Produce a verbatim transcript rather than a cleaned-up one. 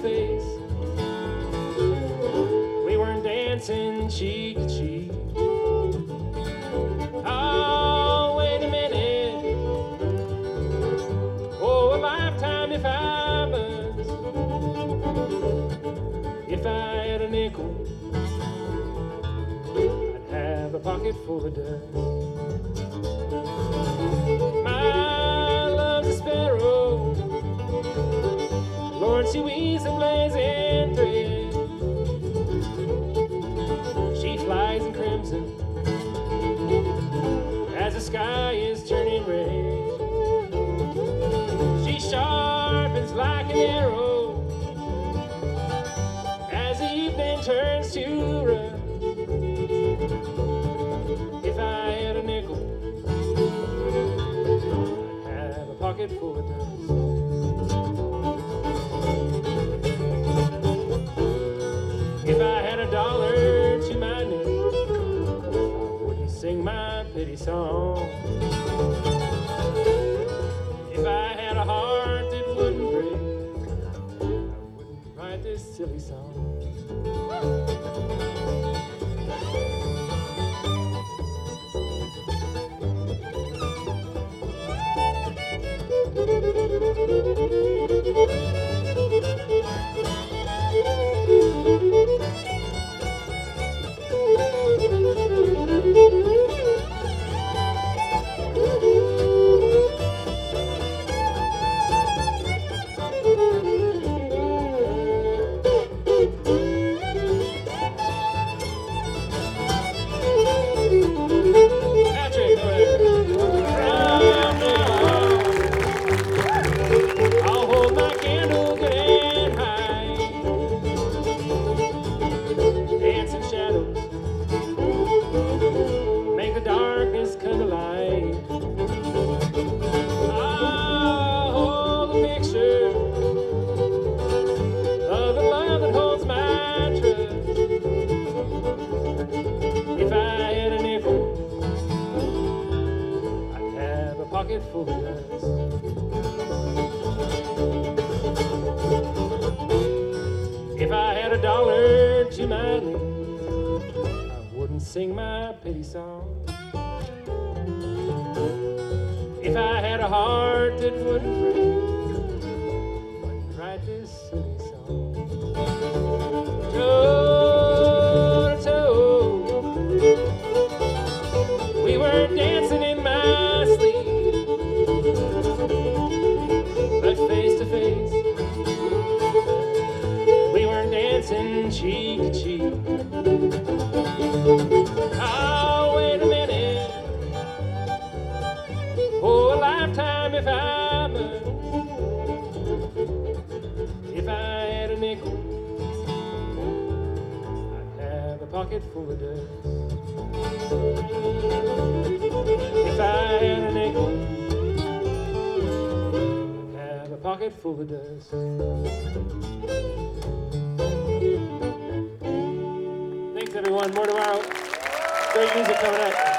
face. We weren't dancing cheek to cheek. Oh, wait a minute. Oh, a lifetime if I must. If I had a nickel, I'd have a pocket full of dust. My love's a sparrow, Lord, she weaves a blazing thread. She flies in crimson as the sky is turning red. She sharpens like an arrow as the evening turns to rust. If I had a nickel, I'd have a pocket full of dust. If I had a dollar to my name, I wouldn't sing my pity song. If I had a heart that wouldn't break, I wouldn't write this silly song. Full of dust. If I had a dollar to my name, I wouldn't sing my pity song. If I had a heart that wouldn't break, I wouldn't write this silly song. Toe to toe, we were dancing in my sleep. But face to face, we weren't dancing cheek to cheek. Oh, wait a minute. Oh, a lifetime if I must. If I had a nickel, I'd have a pocket full of dust. If I had a nickel, pocket full of dust. Thanks everyone, more tomorrow. Great music coming up.